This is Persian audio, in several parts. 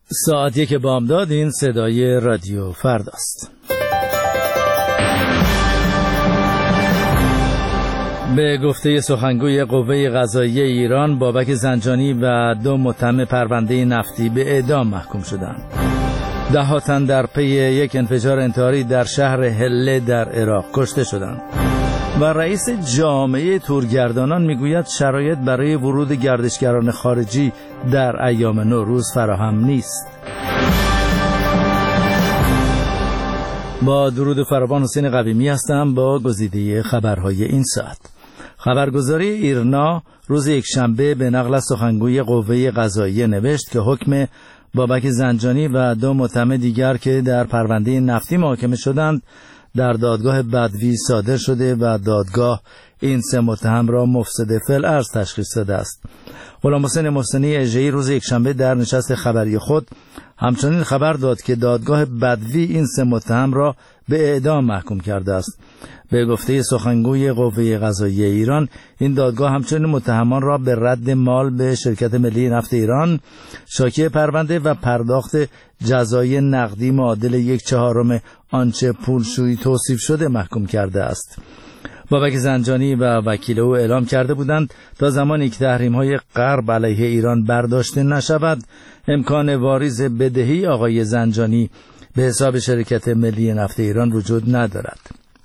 ساعت 1 بامداد. این صدای رادیو فرداست. به گفته سخنگوی قوه قضاییه ایران، بابک زنجانی و 2 متهم پرونده نفتی به اعدام محکوم شدند. 10 تن در پی یک انفجار انتحاری در شهر هله در عراق کشته شدند. و رئیس جامعه تورگردانان میگوید شرایط برای ورود گردشگران خارجی در ایام نوروز فراهم نیست. با درود فراوان، حسین قویمی هستم با گزیده خبرهای این ساعت. خبرگزاری ایرنا روز یکشنبه به نقل از سخنگوی قوه قضاییه نوشت که حکم بابک زنجانی و 2 متهم دیگر که در پرونده نفتی محاکمه شدند در دادگاه بدوی صادر شده و دادگاه این 3 متهم را مفسد فی‌الارض تشخیص داده است. غلام حسین محسنی اژه‌ای روز یکشنبه در نشست خبری خود همچنین خبر داد که دادگاه بدوی این 3 متهم را به اعدام محکوم کرده است. به گفته سخنگوی قوه قضاییه ایران، این دادگاه همچنین متهمان را به رد مال به شرکت ملی نفت ایران شاکی پرونده و پرداخت جزای نقدی معادل 1/4 آنچه پولشویی توصیف شده محکوم کرده است. بابک زنجانی و وکیل او اعلام کرده بودند تا زمانی که تحریم‌های غرب علیه ایران برداشته نشود، امکان واریز بدهی آقای زنجانی به حساب شرکت ملی نفت ایران وجود ندارد.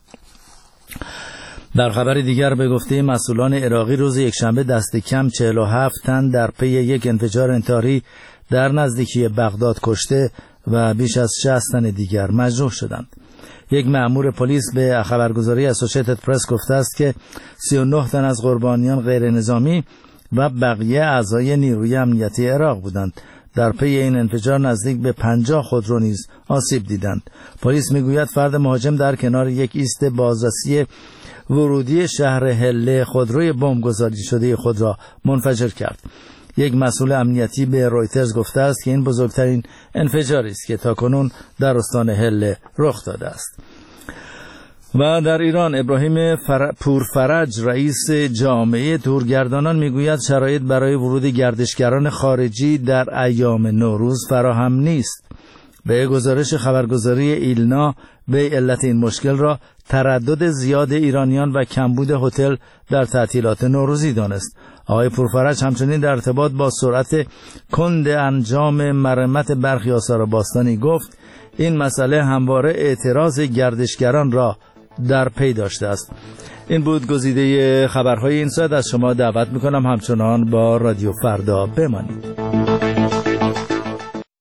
در خبر دیگر به گفته مسئولان عراقی، روز یکشنبه دست کم 47 تن در پی یک انفجار انتحاری در نزدیکی بغداد کشته و بیش از 60 تن دیگر مجروح شدند. یک مأمور پلیس به خبرگزاری اسوسییتد پرس گفته است که 39 تن از قربانیان غیر نظامی و بقیه اعضای نیروی امنیتی عراق بودند. در پی این انفجار نزدیک به 50 خودرو نیز آسیب دیدند. پلیس میگوید فرد مهاجم در کنار یک ایست بازرسی ورودی شهر هله خودروی بمبگذاری شده خود را منفجر کرد. یک مسئول امنیتی به رویترز گفته است که این بزرگترین انفجاری است که تاکنون در استان هله رخ داده است. و در ایران، ابراهیم پورفرج رئیس جامعه تورگردانان میگوید شرایط برای ورود گردشگران خارجی در ایام نوروز فراهم نیست. به گزارش خبرگزاری ایلنا، به علت این مشکل را تردد زیاد ایرانیان و کمبود هتل در تعطیلات نوروزی دانست. آقای پورفرج همچنین در ارتباط با سرعت کند انجام مرمت برخی آثار باستانی گفت این مسئله همواره اعتراض گردشگران را در پی داشته است. این بود گزیده خبرهای این ساعت. از شما دعوت میکنم همچنان با رادیو فردا بمانید.